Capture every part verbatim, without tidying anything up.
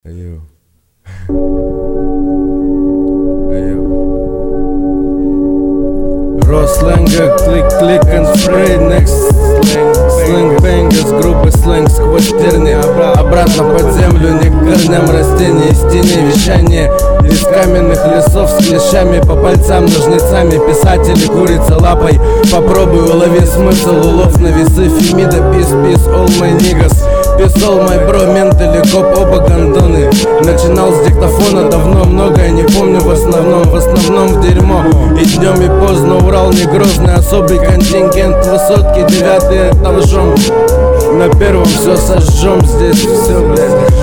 Ayo. Ayo. Raw сленга, клик-клик and spray. Next slang, slang bang из группы сленг сквозь терни. Обратно под землю, не к корням растений. Из теней вещание из каменных лесов с клещами. По пальцам ножницами писатели курица лапой. Попробуй улови смысл улов на весы. Фемида, peace, peace, all my niggas. Писал мой бро, мент или коп, оба гондоны. Начинал с диктофона давно, многое не помню в основном. В основном в дерьмо, и днем и поздно. Урал не грозный, особый контингент. Высотки девятые этажом. На первом все сожжем, здесь все, блядь.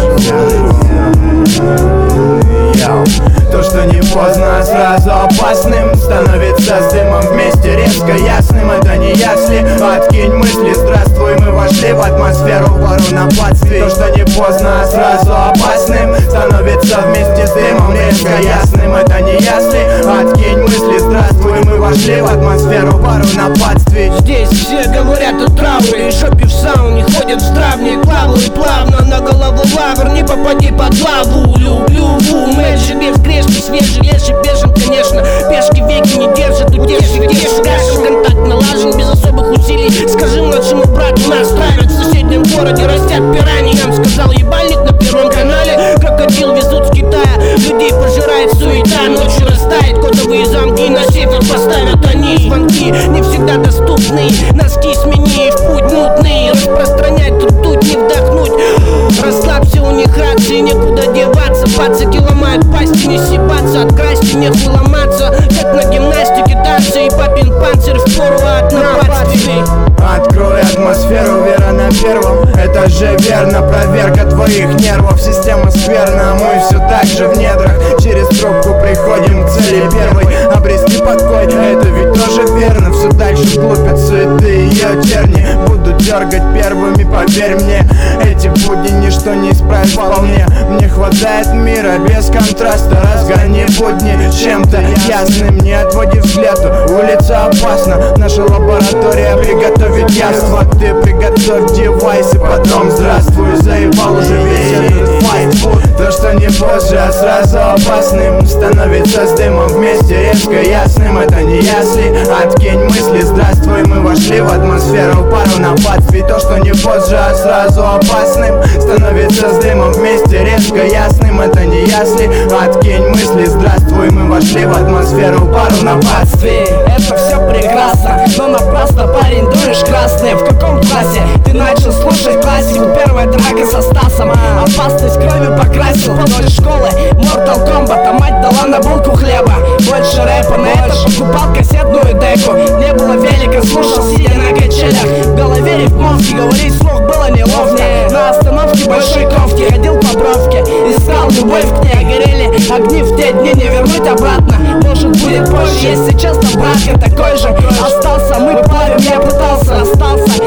То, что не поздно, сразу опасным становится с дымом вместе резко ясным. Это не ясли, откинь мысли, здравствуй, мы вошли в атмосферу пару нападствий. То, что не поздно, сразу опасным становится вместе с дымом резко ясным. Это не ясли, откинь мысли, здравствуй, мы вошли в атмосферу пару нападствий. Здесь все говорят о трауре, и шопи в сауне ходят в здравне. Плаваю плавно на голову лавр, не попади под лаву. Люблю ву, мэджи без грешки, свежий леший бежен, конечно. Пешки веки не держат, удержи, где шагашем. Контакт налажен без особых усилий. Скажи младшему брату, нас травят в соседнем городе, растят пираньи. Я им сказал, ебальник на первом канале. Крокодил везут с Китая, людей пожирает суета. Ночью растает, кодовые замки на север поставят они. Звонки не всегда доступны, носки смени, в путь мутный. Распространять тут тут не вдохнуть. Расслабься, у них рации, некуда деваться. Пацаки ломают пасти, не сибаться. От красти нехуй ломаться, как на гимнастике танцы. И папин панцирь впору от нападствий. Открой атмосферу, вера на первом. Это же верно, проверка твоих нервов. Система скверна, мы все так же в недрах. Через трубку приходим к цели первой. Обрести покой, это ведь тоже верно. Все дальше вглубь от суеты и ее терни. Буду дергать первыми, поверь мне. Эти будни ничто не исправит вполне. Мне хватает мира без контраста. Разгони будни чем-то ясным. Не отводи взгляд, улица опасна. Наша лаборатория приготовит яство. Ты приготовь девайсы, потом здравствуй. Заебал уже весь этот фастфуд. То, что не позже, а сразу опасным становится с дымом вместе резко ясным. Это не ясли, откинь мысли, здравствуй, мы вошли в атмосферу пару нападствий. То, что не позже, а сразу опасным становится с дымом вместе резко ясным. Это не ясли, откинь мысли, здравствуй, мы вошли в атмосферу пару нападствий. Это все прекрасно, но напрасно, парень, дуришь красный. В каком классе ты начал слушать классику? Первая драка со Стасом, опасность кровью покрасил. После школы Mortal Kombat, а мать дала на булку хлеба. Больше рэпа, на это покупал кассетную деку. Не было велика, слушал, сидя на качелях. В голове рифмовки, говорить вслух было неловко. На остановке большой кофте ходил по бровке, искал любовь к ней. Горели огни в те дни, не вернуть обратно. Может будет позже, если честно, брат, я такой же остался. Мы плавим, я пытался, остался